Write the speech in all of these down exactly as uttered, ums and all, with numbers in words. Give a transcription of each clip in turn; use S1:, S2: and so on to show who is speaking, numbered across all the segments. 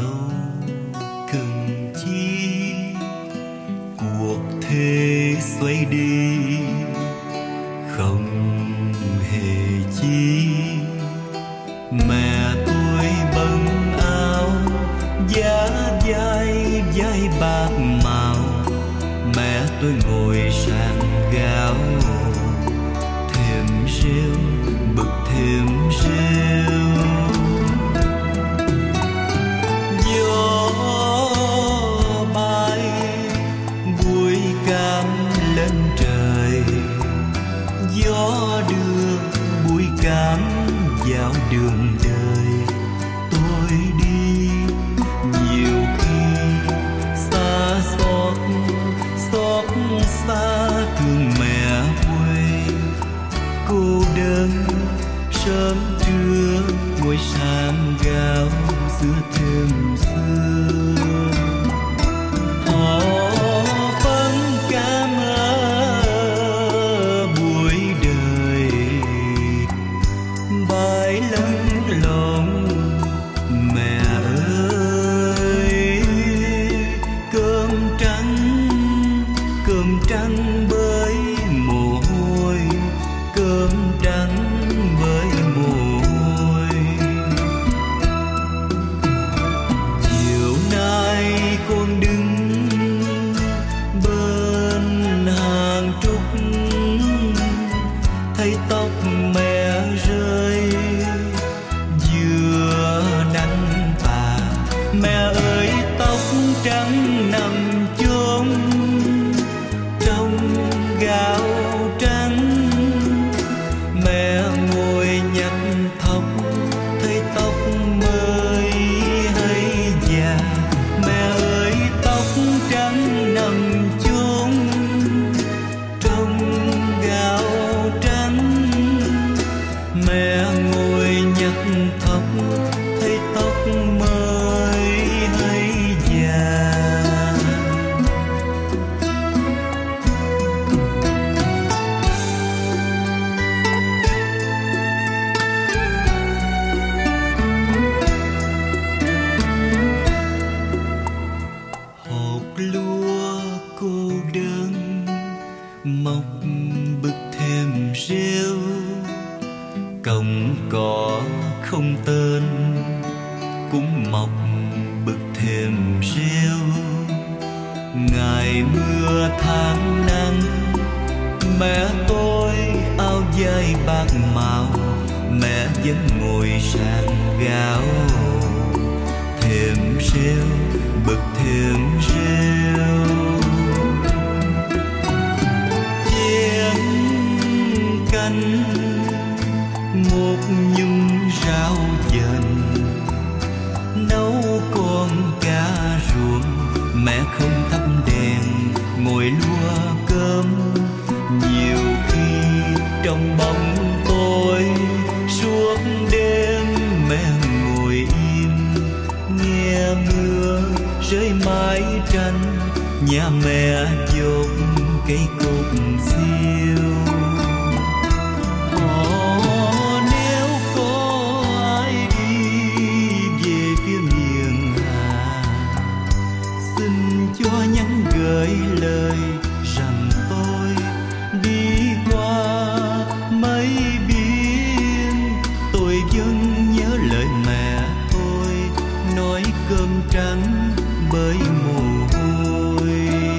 S1: đâu cần chi, cuộc thế xoay đi không hề chi. Mẹ tôi bận áo giá vai vai bạc màu, mẹ tôi ngồi sàn gạo thềm rêu bực thềm rêu. Gió bay bụi cam lên trời, gió đưa bụi cam vào đường đời. Tôi đi nhiều khi xa xót xót xa thương mẹ quê, cô đơn sớm trưa ngồi sàn gạo giữa thềm sương. Họ vẫn cam ở buổi đời bãi lăn lộn. Mẹ ơi cơm trắng cơm trắng với mồ hôi, cơm trắng với mồ hôi. Chiều nay con đứng bên hàng trúc, thấy tóc mẹ rơi vừa nắng tà. Mẹ ơi tóc trắng nằm chôn trong gạo trắng. Mẹ ngồi nhặt thóc thấy tóc mới hay già. Mẹ ơi tóc trắng nằm chôn trong gạo trắng. Mẹ ngồi nhặt thóc thấy tóc mới hay già. Hột lúa cô đơn mọc bực thềm rêu, còng cỏ không tên cũng mọc bực thềm rêu. Ngày mưa tháng nắng mẹ tôi áo vai bạc màu, mẹ vẫn ngồi sàn gạo thềm rêu bực thềm rêu. Chén canh một nhúm rau dền, nấu con cá ruộng. Mẹ không thắp đèn ngồi lua cơm, nhiều khi trong bóng tối suốt đêm mẹ ngồi im nghe mưa rơi mái tranh. Nhà mẹ dột cây cột xiêu. Nếu có ai đi về phía miền Hà, xin cho nhắn gửi lời rằng tôi đi qua mấy biên. Tôi vẫn nhớ lời mẹ tôi nói cơm trắng bởi mồ hôi.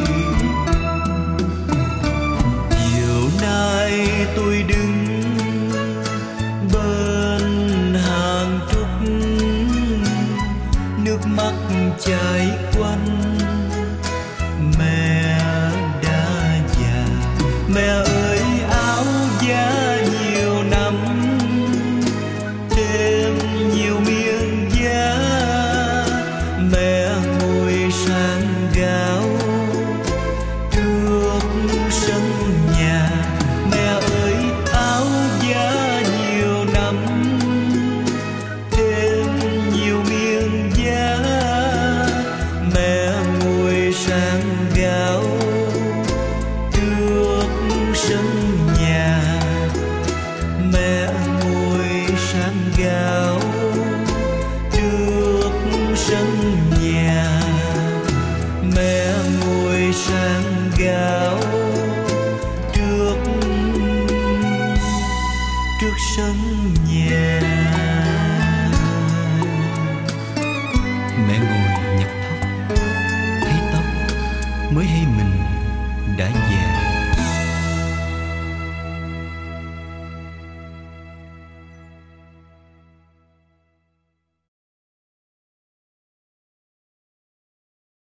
S1: Chiều nay tôi đứng bên hàng trúc, nước mắt chảy quanh. Mẹ đã già, mẹ ơi áo da nhiều năm thêm nhiều miếng da. Mẹ ngồi sàn gạo trước sân nhà. Mẹ ơi áo da nhiều năm thêm nhiều miếng da. Mẹ ngồi sàn gạo trước sân nhà. Mẹ ngồi sàn gạo trước sân nhà. Mẹ ngồi sang gạo